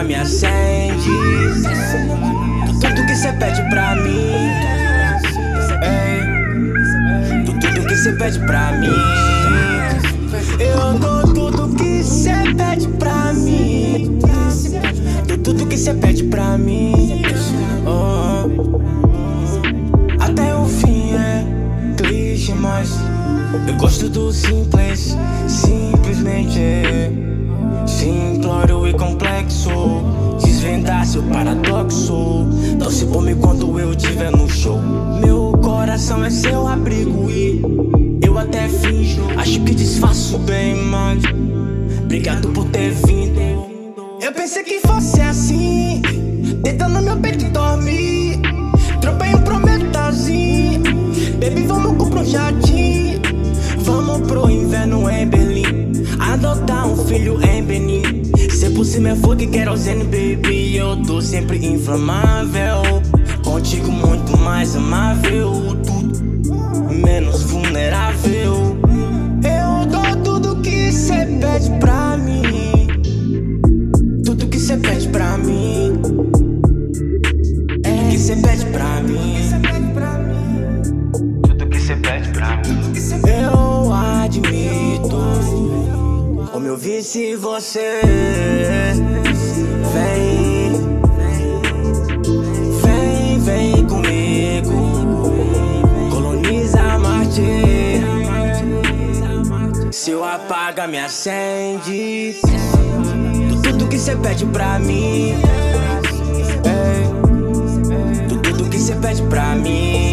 apaga, me acende. Tudo que cê pede pra mim, tudo que cê pede pra mim, eu dou tudo que cê pede pra mim. Tudo que cê pede pra mim, até o fim é clichê, mas eu gosto do simples, simplesmente simplório e complexo. Desvendar seu paradoxo. Torce por mim quando eu estiver no show. Meu coração é seu abrigo e eu até finjo. Acho que disfarço bem, mas obrigado por ter vindo. Eu pensei que fosse assim, deitando no meu peito e dormir. Tropei um prometazinho. Baby, vamos comprar um jardim. Vamos pro inverno em Berlim, adotar um filho em Benin. Se por cima é fogo e querosene, baby, eu tô sempre inflamável. Contigo muito mais amável, tudo menos vulnerável. Eu dou tudo que cê pede pra mim, tudo que cê pede pra mim, tudo que cê pede pra mim, tudo que cê pede pra mim. Eu admito, como eu vi se você vem comigo, coloniza Marte. Se eu apaga, me acende. Tudo que cê pede pra mim, tudo que cê pede pra mim.